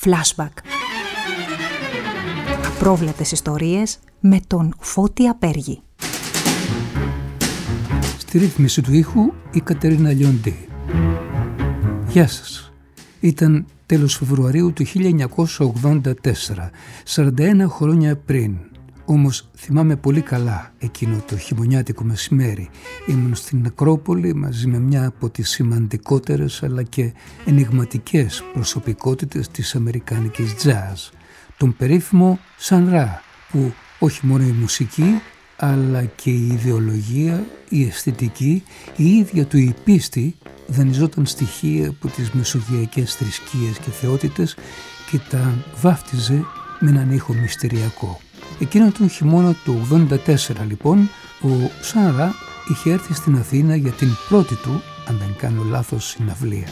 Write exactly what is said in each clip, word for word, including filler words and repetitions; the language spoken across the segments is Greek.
Flashback. Απρόβλεπτες ιστορίες με τον Φώτη Απέργη. Στη ρύθμιση του ήχου η Κατερίνα Λιοντή. Γεια σας. Ήταν τέλος Φεβρουαρίου του χίλια εννιακόσια ογδόντα τέσσερα, σαράντα ένα χρόνια πριν. Όμως θυμάμαι πολύ καλά εκείνο το χειμωνιάτικο μεσημέρι. Ήμουν στην Ακρόπολη μαζί με μια από τις σημαντικότερες αλλά και ενιγματικές προσωπικότητες της αμερικάνικης jazz, τον περίφημο Sun Ra, που όχι μόνο η μουσική αλλά και η ιδεολογία, η αισθητική, η ίδια του η πίστη δανειζόταν στοιχεία από τις μεσογειακές θρησκείες και θεότητες και τα βάφτιζε με έναν ήχο μυστηριακό. Εκείνο τον χειμώνα του ογδόντα τέσσερα λοιπόν, ο Sun Ra είχε έρθει στην Αθήνα για την πρώτη του, αν δεν κάνω λάθος, συναυλία.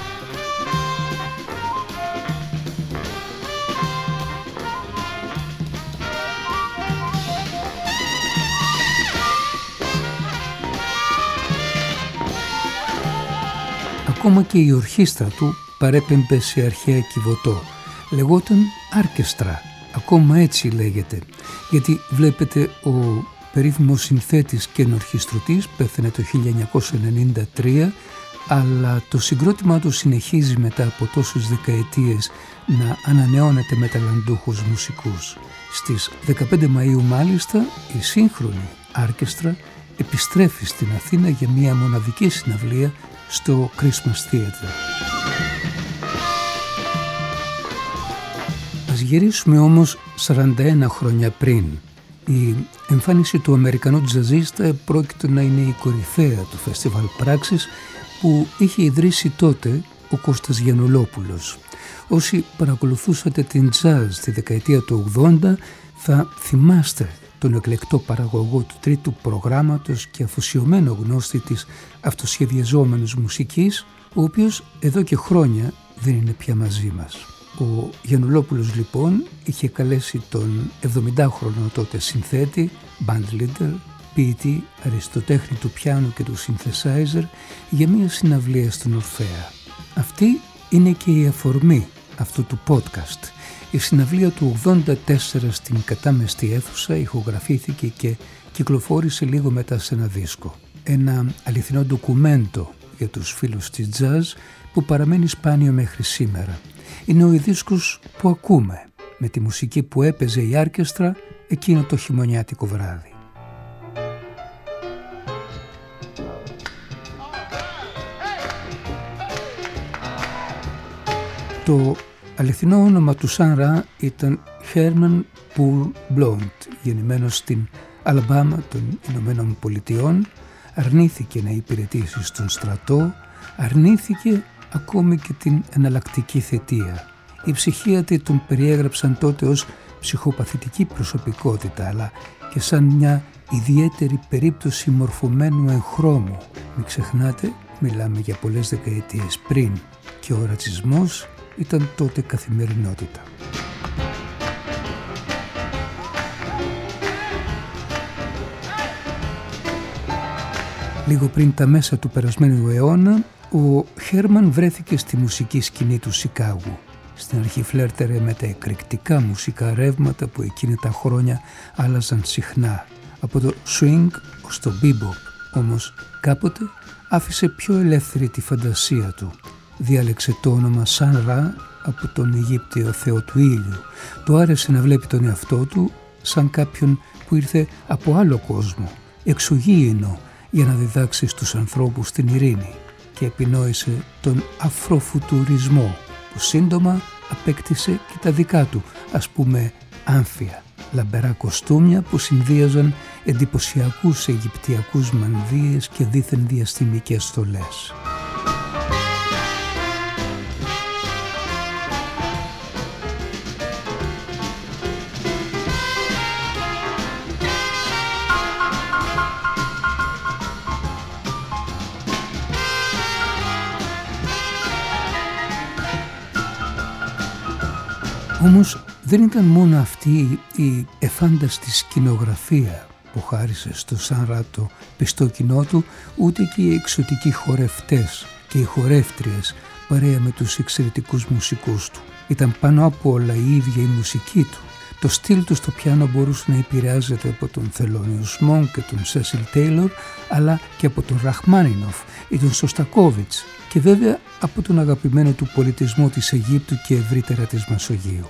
Ακόμα και η ορχήστρα του παρέπεμπε σε αρχαία κιβωτό. Λεγόταν Άρκεστρα. Ακόμα έτσι λέγεται, γιατί βλέπετε ο περίφημος συνθέτης και ενορχιστρωτής πέθανε το χίλια εννιακόσια ενενήντα τρία, αλλά το συγκρότημά του συνεχίζει μετά από τόσες δεκαετίες να ανανεώνεται με ταλαντούχους μουσικούς. Στις δεκαπέντε Μαΐου μάλιστα η σύγχρονη Άρκεστρα επιστρέφει στην Αθήνα για μια μοναδική συναυλία στο Christmas Theatre. Ας γυρίσουμε όμως σαράντα ένα χρόνια πριν. Η εμφάνιση του Αμερικανού τζαζίστα πρόκειται να είναι η κορυφαία του Φεστιβάλ Πράξης που είχε ιδρύσει τότε ο Κώστας Γιαννουλόπουλος. Όσοι παρακολουθούσατε την jazz στη δεκαετία του ογδόντα θα θυμάστε τον εκλεκτό παραγωγό του τρίτου προγράμματος και αφοσιωμένο γνώστη της αυτοσχεδιαζόμενης μουσικής, ο οποίος εδώ και χρόνια δεν είναι πια μαζί μας. Ο Γιαννουλόπουλος λοιπόν είχε καλέσει τον εβδομηντάχρονο τότε συνθέτη, band leader, ποιητή, αριστοτέχνη του πιάνου και του synthesizer για μια συναυλία στον Ορφέα. Αυτή είναι και η αφορμή αυτού του podcast. Η συναυλία του ογδόντα τέσσερα στην κατάμεστη αίθουσα ηχογραφήθηκε και κυκλοφόρησε λίγο μετά σε ένα δίσκο. Ένα αληθινό ντοκουμέντο για τους φίλους της jazz που παραμένει σπάνιο μέχρι σήμερα. Είναι ο δίσκος που ακούμε με τη μουσική που έπαιζε η Άρκεστρα εκείνο το χειμωνιάτικο βράδυ. Το αληθινό όνομα του Sun Ra ήταν Herman Poole Blount, γεννημένος στην Αλαμπάμα των Ηνωμένων Πολιτειών, αρνήθηκε να υπηρετήσει στον στρατό, αρνήθηκε ακόμη και την εναλλακτική θετία. Οι ψυχίατροι τον περιέγραψαν τότε ως ψυχοπαθητική προσωπικότητα, αλλά και σαν μια ιδιαίτερη περίπτωση μορφωμένου εγχρώμου. Μην ξεχνάτε, μιλάμε για πολλές δεκαετίες πριν και ο ρατσισμός ήταν τότε καθημερινότητα. Λίγο πριν τα μέσα του περασμένου αιώνα, ο Χέρμαν βρέθηκε στη μουσική σκηνή του Σικάγου. Στην αρχή φλέρτερε με τα εκρηκτικά μουσικά ρεύματα που εκείνη τα χρόνια άλλαζαν συχνά, από το swing ως το bebop, όμως κάποτε άφησε πιο ελεύθερη τη φαντασία του. Διάλεξε το όνομα Sun Ra από τον Αιγύπτιο θεό του ήλιου. Του άρεσε να βλέπει τον εαυτό του σαν κάποιον που ήρθε από άλλο κόσμο, εξωγήινο, για να διδάξει στους ανθρώπους την ειρήνη, και επινόησε τον αφροφουτουρισμό που σύντομα απέκτησε και τα δικά του, ας πούμε άμφια, λαμπερά κοστούμια που συνδύαζαν εντυπωσιακούς αιγυπτιακούς μανδύες και δίθεν διαστημικές στολές. Όμως δεν ήταν μόνο αυτή η εφάνταστη σκηνογραφία που χάρισε στο Sun Ra το πιστό κοινό του, ούτε και οι εξωτικοί χορευτές και οι χορεύτριες παρέα με τους εξαιρετικούς μουσικούς του. ήταν πάνω απ' όλα η ίδια η μουσική του. Το στυλ του στο πιάνο μπορούσε να επηρεάζεται από τον Thelonious Monk και τον Cecil Taylor, αλλά και από τον Ραχμάνινοφ ή τον Σωστακόβιτς και βέβαια από τον αγαπημένο του πολιτισμό της Αιγύπτου και ευρύτερα της Μεσογείου.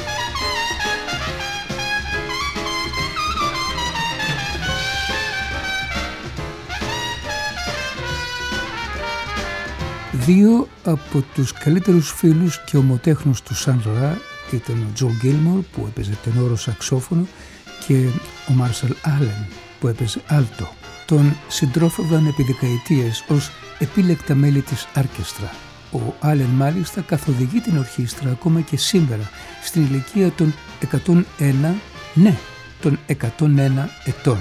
Δύο από τους καλύτερους φίλους και ομοτέχνους του Σαν Ρα ήταν ο Τζο Γκίλμορ που έπαιζε τενόρο σαξόφωνο και ο Μάρσαλ Άλεν που έπαιζε άλτο. Τον συντρόφευαν επί δεκαετίες ως επίλεκτα μέλη της άρκεστρα. Ο Άλεν μάλιστα καθοδηγεί την ορχήστρα ακόμα και σήμερα στην ηλικία των εκατόν ένα, ναι, των εκατόν ένα ετών.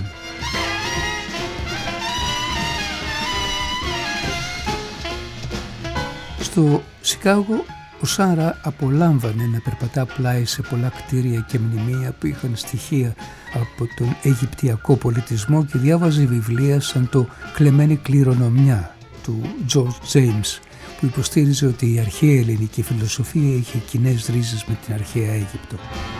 Στο Σικάγο ο Σαν Ρα απολάμβανε να περπατά πλάι σε πολλά κτίρια και μνημεία που είχαν στοιχεία από τον Αιγυπτιακό πολιτισμό και διάβαζε βιβλία σαν το «Κλεμμένη κληρονομιά» του George James, που υποστήριζε ότι η αρχαία ελληνική φιλοσοφία είχε κοινές ρίζες με την αρχαία Αίγυπτο.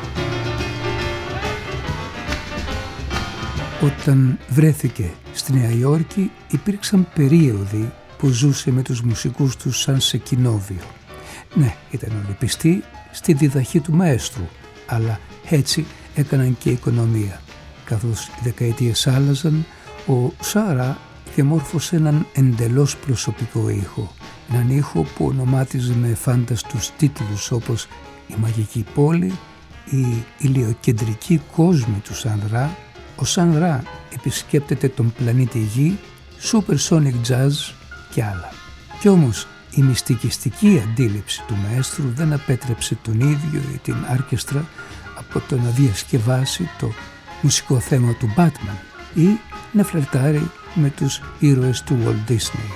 Όταν βρέθηκε στη Νέα Υόρκη υπήρξαν περίοδοι που ζούσε με τους μουσικούς του σαν σε κοινόβιο. Ναι, ήταν όλοι πιστοί στη διδαχή του μαέστρου, αλλά έτσι έκαναν και οικονομία. Καθώς οι δεκαετίες άλλαζαν, ο Σαν Ρα διαμόρφωσε έναν εντελώς προσωπικό ήχο. Έναν ήχο που ονομάτιζε με φάνταστους τίτλους όπως «Η μαγική πόλη», «Η ηλιοκεντρική κόσμη του Σαν Ρα», «Ο Σαν Ρα επισκέπτεται τον πλανήτη Γη», «Supersonic Jazz» και άλλα. Κι όμως η μυστικιστική αντίληψη του μαέστρου δεν απέτρεψε τον ίδιο ή την άρκεστρα από το να διασκευάσει το μουσικό θέμα του Batman ή να φλερτάρει με τους ήρωες του Walt Disney.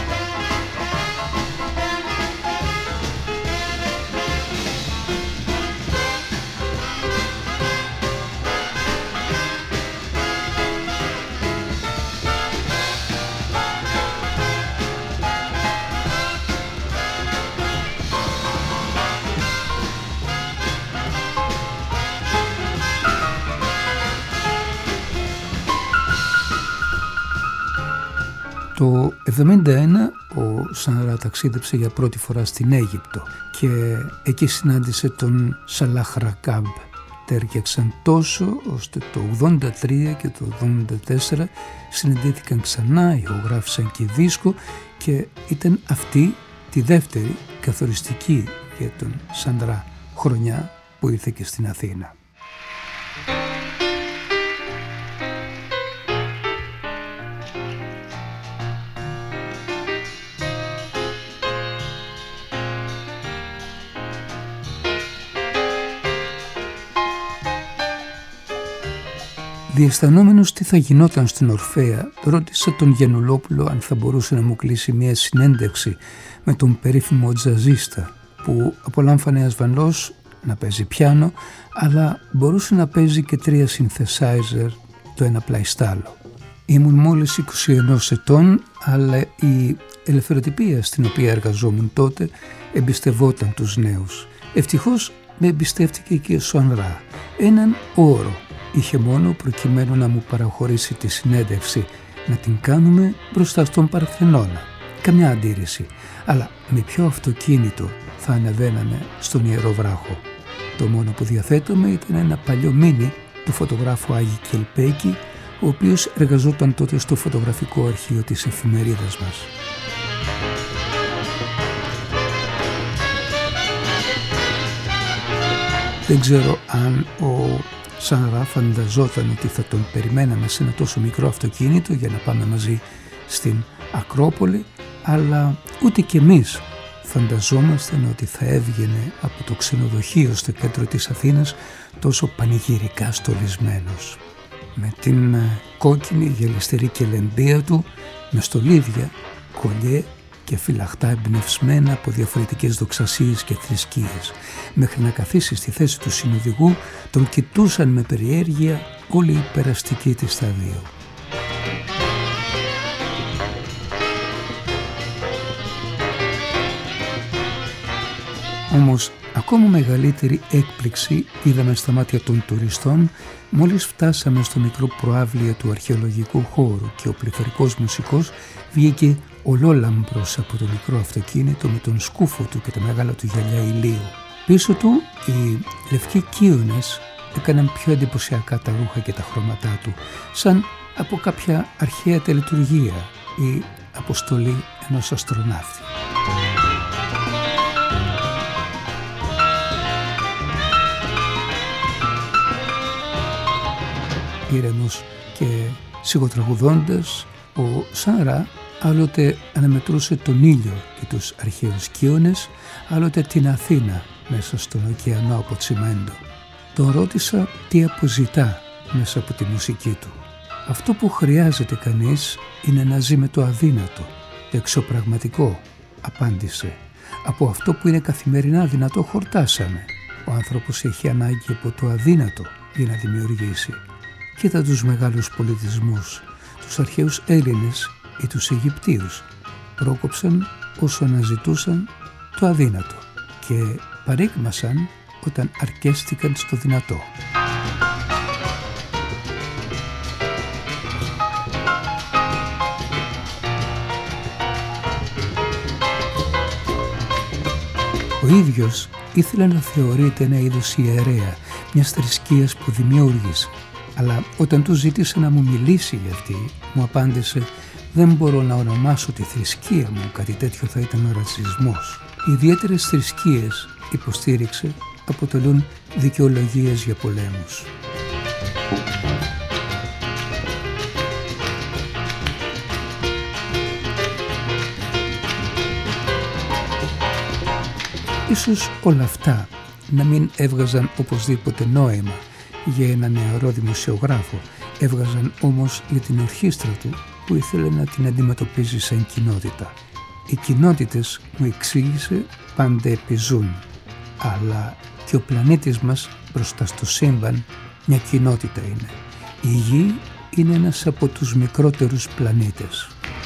Το εβδομήντα ένα ο Σαν Ρα ταξίδεψε για πρώτη φορά στην Αίγυπτο και εκεί συνάντησε τον Σαλάχ Ρακάμπ. Τέριαξαν τόσο ώστε το ογδόντα τρία και το ογδόντα τέσσερα συναντήθηκαν ξανά, ηχογράφησαν και δίσκο και ήταν αυτή τη δεύτερη καθοριστική για τον Σαν Ρα χρονιά που ήρθε και στην Αθήνα. Διαισθανόμενος τι θα γινόταν στην Ορφέα, ρώτησα τον Γιαννουλόπουλο αν θα μπορούσε να μου κλείσει μια συνέντευξη με τον περίφημο τζαζίστα που απολάμφανε ασφαλώς να παίζει πιάνο, αλλά μπορούσε να παίζει και τρία synthesizer το ένα πλάι στ' άλλο. Ήμουν μόλις είκοσι ένα ετών, αλλά η ελευθεροτυπία στην οποία εργαζόμουν τότε εμπιστευόταν τους νέους. Ευτυχώς με εμπιστεύτηκε και ο Σαν Ρα. Έναν όρο είχε μόνο προκειμένου να μου παραχωρήσει τη συνέντευξη, να την κάνουμε μπροστά στον Παρθενώνα. Καμιά αντίρρηση, αλλά με ποιο αυτοκίνητο θα ανεβαίναμε στον Ιερό Βράχο. Το μόνο που διαθέτουμε ήταν ένα παλιό μίνι του φωτογράφου Άγη Κελπέκη, ο οποίος εργαζόταν τότε στο φωτογραφικό αρχείο της εφημερίδας μας. Δεν ξέρω αν ο Σαν Ρα φανταζόταν ότι θα τον περιμέναμε σε ένα τόσο μικρό αυτοκίνητο για να πάμε μαζί στην Ακρόπολη, αλλά ούτε κι εμείς φανταζόμασταν ότι θα έβγαινε από το ξενοδοχείο στο κέντρο της Αθήνας τόσο πανηγυρικά στολισμένος. Με την κόκκινη γελιστερή κελεμπία του, με στολίδια, κολιέ και φυλαχτά εμπνευσμένα από διαφορετικές δοξασίες και θρησκείες. Μέχρι να καθίσει στη θέση του συνοδηγού, τον κοιτούσαν με περιέργεια όλοι οι περαστικοί της σταδίου. Όμως Ακόμα μεγαλύτερη έκπληξη είδαμε στα μάτια των τουριστών μόλις φτάσαμε στο μικρό προάβλιο του αρχαιολογικού χώρου και ο πληθωρικός μουσικός βγήκε ολόλαμπρος από το μικρό αυτοκίνητο με τον σκούφο του και τα μεγάλα του γυαλιά ηλίου. Πίσω του οι λευκοί κύονες έκαναν πιο εντυπωσιακά τα ρούχα και τα χρώματά του, σαν από κάποια αρχαία τελετουργία ή αποστολή ενός αστροναύτη. Ήρεμος και σιγοτραγουδώντας, ο Σαν-Ra άλλοτε αναμετρούσε τον ήλιο και τους αρχαίους κύονες, άλλοτε την Αθήνα μέσα στον ωκεανό από τσιμέντο. Τον ρώτησα τι αποζητά μέσα από τη μουσική του. «Αυτό που χρειάζεται κανείς είναι να ζει με το αδύνατο, το εξωπραγματικό», απάντησε. «Από αυτό που είναι καθημερινά δυνατό χορτάσαμε. Ο άνθρωπος έχει ανάγκη από το αδύνατο για να δημιουργήσει. Κοίτα τους μεγάλους πολιτισμούς, τους αρχαίους Έλληνες ή τους Αιγυπτίους. Πρόκοψαν όσο αναζητούσαν το αδύνατο και παρήγμασαν όταν αρκέστηκαν στο δυνατό». Ο ίδιος ήθελε να θεωρείται ένα είδος ιερέα, μιας θρησκείας που δημιούργησε. Αλλά όταν του ζήτησε να μου μιλήσει για αυτή, μου απάντησε «Δεν μπορώ να ονομάσω τη θρησκεία μου, κάτι τέτοιο θα ήταν ρατσισμός». Οι ιδιαίτερες θρησκείες, υποστήριξε, αποτελούν δικαιολογίες για πολέμους. Ίσως όλα αυτά να μην έβγαζαν οπωσδήποτε νόημα για ένα νεαρό δημοσιογράφο, έβγαζαν όμως για την ορχήστρα του που ήθελε να την αντιμετωπίζει σαν κοινότητα. Οι κοινότητες, μου εξήγησε, πάντα επιζούν, αλλά και ο πλανήτης μας μπροστά στο σύμπαν μια κοινότητα είναι. Η Γη είναι ένας από τους μικρότερους πλανήτες.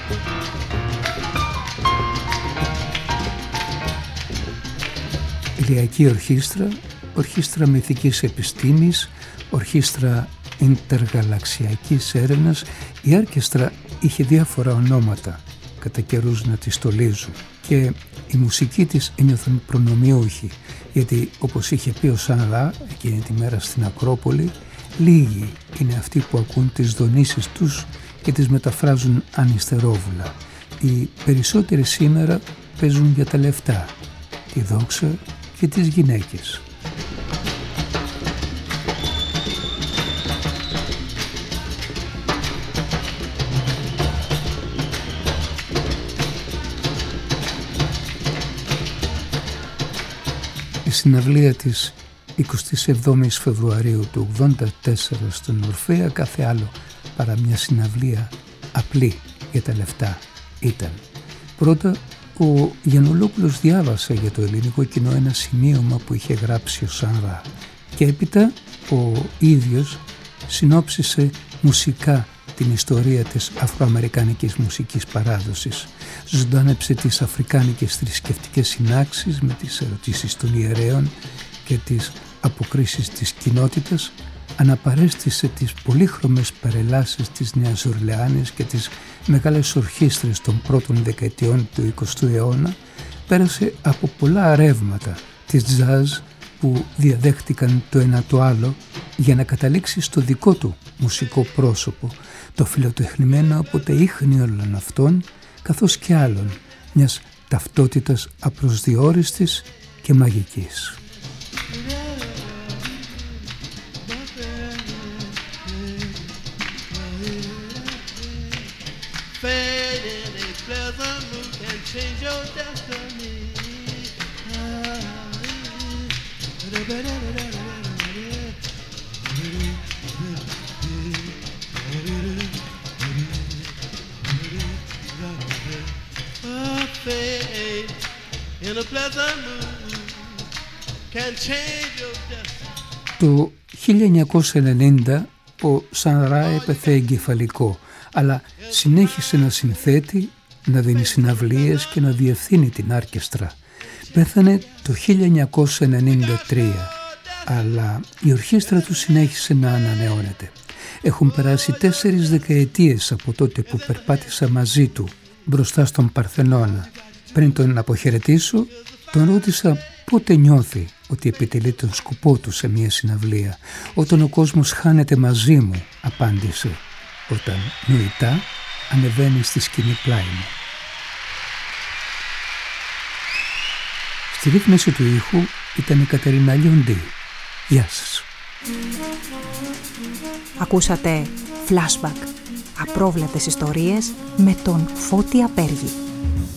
Ηλιακή ορχήστρα, ορχήστρα μυθικής επιστήμης, ορχήστρα ιντεργαλαξιακής έρευνας, η άρκεστρα είχε διάφορα ονόματα, κατά καιρούς να τη στολίζουν, και η μουσική της ένιωθαν προνομιούχοι, γιατί όπως είχε πει ο Σαν-Ra εκείνη τη μέρα στην Ακρόπολη, λίγοι είναι αυτοί που ακούν τις δονήσεις τους και τις μεταφράζουν ανυστερόβουλα. Οι περισσότεροι σήμερα παίζουν για τα λεφτά, τη δόξα και τις γυναίκες. Η συναυλία της εικοστή εβδόμη Φεβρουαρίου του ογδόντα τέσσερα στον Ορφέα κάθε άλλο παρά μια συναυλία απλή για τα λεφτά ήταν. Πρώτα, ο Γιαννουλόπουλος διάβασε για το ελληνικό κοινό ένα σημείωμα που είχε γράψει ο Σαν-Ra και έπειτα ο ίδιος συνόψισε μουσικά την ιστορία της αφροαμερικανικής μουσικής παράδοσης. Ζωντάνεψε τις αφρικάνικες θρησκευτικές συνάξεις με τις ερωτήσεις των ιερέων και τις αποκρίσεις της κοινότητας, αναπαρέστησε τις πολύχρωμες παρελάσεις της Νέας Ορλεάνης και τις μεγάλες ορχήστρες των πρώτων δεκαετιών του εικοστού αιώνα, πέρασε από πολλά ρεύματα της τζαζ που διαδέχτηκαν το ένα το άλλο για να καταλήξει στο δικό του μουσικό πρόσωπο, το φιλοτεχνημένο από τα ίχνη όλων αυτών, καθώς και άλλων, μιας ταυτότητας απροσδιόριστης και μαγικής. Το χίλια εννιακόσια ενενήντα ο Σαν-Ra έπεθε εγκεφαλικό, αλλά συνέχισε να συνθέτει, να δίνει συναυλίες και να διευθύνει την άρκεστρα. Πέθανε το χίλια εννιακόσια ενενήντα τρία, αλλά η ορχήστρα του συνέχισε να ανανεώνεται. Έχουν περάσει τέσσερις δεκαετίες από τότε που περπάτησα μαζί του μπροστά στον Παρθενώνα. Πριν τον αποχαιρετήσω, τον ρώτησα πότε νιώθει ότι επιτελεί τον σκοπό του σε μια συναυλία. «Όταν ο κόσμος χάνεται μαζί μου», απάντησε, «όταν νοητά ανεβαίνει στη σκηνή πλάι μου». Στη ρύθμιση του ήχου ήταν η Κατερίνα Λιοντή. Γεια σας. Ακούσατε Flashback, απρόβλεπτες ιστορίες με τον Φώτη Απέργη.